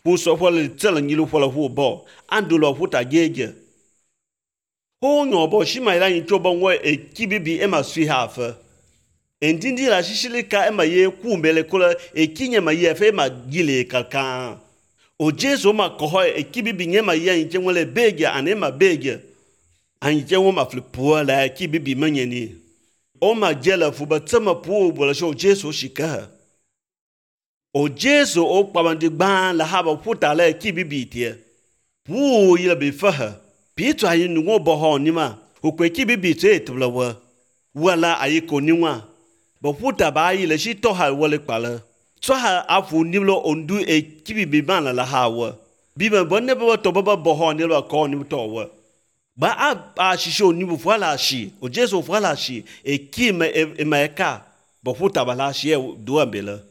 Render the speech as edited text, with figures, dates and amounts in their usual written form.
fu so fo le tsela nyilu fo la fu bo andulo fu ta geje ho nyo bo shi mai la yin to bo nwe e kibibi e ma sui ha fa endindi la shishili ka e ma ye ku mbele kula e kinya ma ye fe ma gile kalkan o jesu ma ko ho e kibibi nye ma ye yin nwele bege ane ma bege an je wo ma flipo la kibibi manyeni o ma jela fu ba tsama pu bo la sho jesu shika o jesu o pabandi gban la haba futa la kibibi tie pu yila bi fa bi to ayi nu bo ho ni ma o kwe kibibi te tubla wa wala ayi ko ni wa bo futa ba yi le shi to ha wole kpala so ha afu ni lo ondu e kibibi ban la hawa bi ba bonne bo to ba bo ho ni lo ko ni to wa ba a shisho ni bu fala shi o jesu fala shi e ki me e ka bo futa ba la shi e do ambela